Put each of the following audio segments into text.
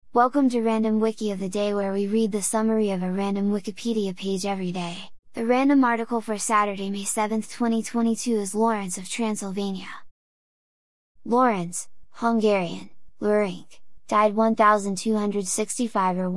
Welcome to Random Wiki of the Day, where we read the summary of a random Wikipedia page every day. The random article for Saturday, May 7, 2022 is Lawrence of Transylvania. Lawrence, Hungarian, Lőrinc, died 1265 or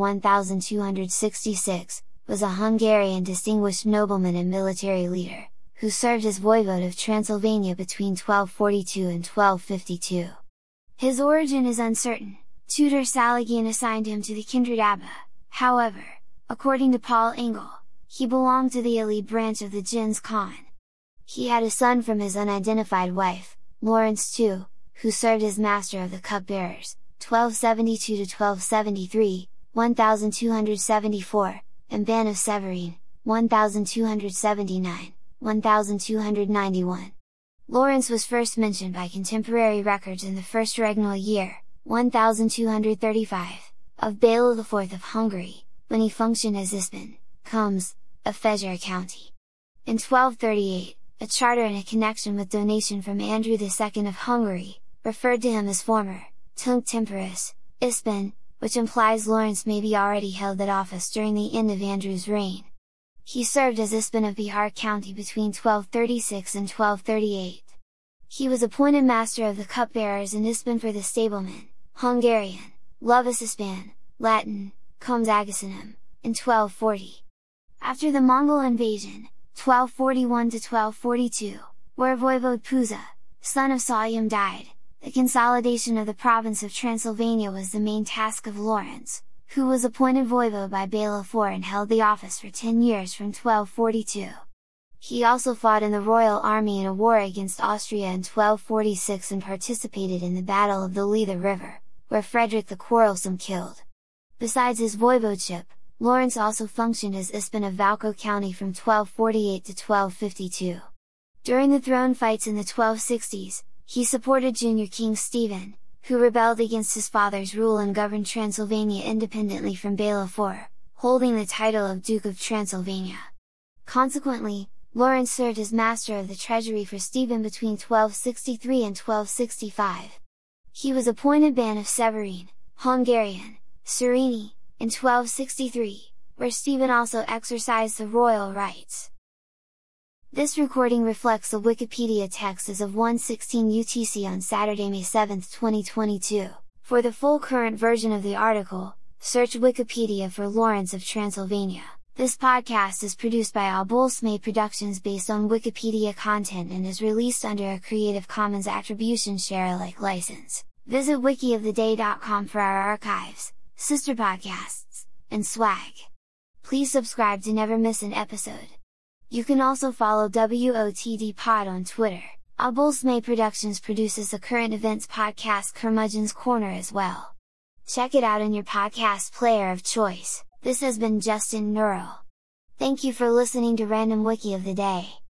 1266, was a Hungarian distinguished nobleman and military leader, who served as voivode of Transylvania between 1242 and 1252. His origin is uncertain. Tutor Saligyan assigned him to the kindred Abba. However, according to Paul Engel, he belonged to the elite branch of the Gens Khan. He had a son from his unidentified wife, Lawrence II, who served as master of the cupbearers, 1272 to 1273, 1274, and Ban of Severine, 1279, 1291. Lawrence was first mentioned by contemporary records in the first regnal year, 1235, of Bela IV of Hungary, when he functioned as Ispan, Comes, of Fejér county. In 1238, a charter in a connection with donation from Andrew II of Hungary, referred to him as former, Tunc Temporis, Ispan, which implies Lawrence maybe already held that office during the end of Andrew's reign. He served as Ispan of Bihar county between 1236 and 1238. He was appointed master of the cupbearers and Ispan for the stablemen, Hungarian, Lovus Ispan, Latin, Comes Agacinum, in 1240. After the Mongol invasion, 1241 to 1242, where Voivode Puza, son of Salyam, died, the consolidation of the province of Transylvania was the main task of Lawrence, who was appointed voivode by Bela IV and held the office for 10 years from 1242. He also fought in the royal army in a war against Austria in 1246 and participated in the Battle of the Leitha River, where Frederick the Quarrelsome killed. Besides his voivodeship, Lawrence also functioned as Ispan of Valco county from 1248 to 1252. During the throne fights in the 1260s, he supported Junior King Stephen, who rebelled against his father's rule and governed Transylvania independently from Bela IV, holding the title of Duke of Transylvania. Consequently, Lawrence served as master of the treasury for Stephen between 1263 and 1265. He was appointed Ban of Severine, Hungarian, Serenii, in 1263, where Stephen also exercised the royal rights. This recording reflects the Wikipedia text as of 1:16 UTC on Saturday, May 7, 2022. For the full current version of the article, search Wikipedia for Lawrence of Transylvania. This podcast is produced by Abulsme Productions based on Wikipedia content and is released under a Creative Commons Attribution Share Alike license. Visit wikioftheday.com for our archives, sister podcasts, and swag. Please subscribe to never miss an episode. You can also follow WOTD Pod on Twitter. Abulsme Productions produces the current events podcast Curmudgeon's Corner as well. Check it out in your podcast player of choice. This has been Justin Neural. Thank you for listening to Random Wiki of the Day.